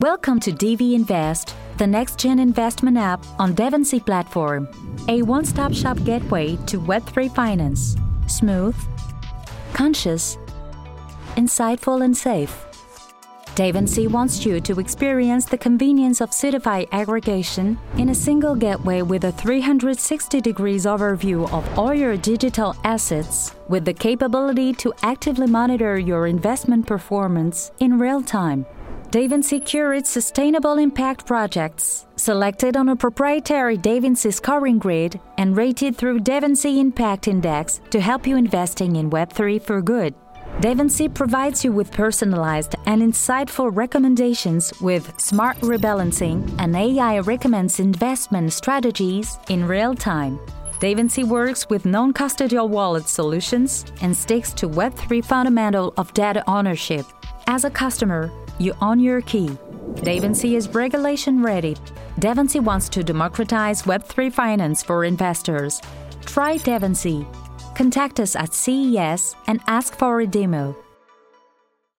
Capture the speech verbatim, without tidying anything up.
Welcome to D V Invest, the next-gen investment app on Devoncy platform, a one-stop shop gateway to Web three finance. Smooth, conscious, insightful and safe. Devoncy wants you to experience the convenience of certified aggregation in a single gateway with a three hundred sixty degrees overview of all your digital assets, with the capability to actively monitor your investment performance in real time. Devoncy curates sustainable impact projects, selected on a proprietary Devoncy scoring grid and rated through Devoncy Impact Index to help you investing in Web three for good. Devoncy provides you with personalized and insightful recommendations with smart rebalancing, and A I recommends investment strategies in real time. Devoncy works with non-custodial wallet solutions and sticks to Web three fundamental of data ownership. As a customer, you own your key. Devoncy is regulation ready. Devoncy wants to democratize Web three finance for investors. Try Devoncy. Contact us at C E S and ask for a demo.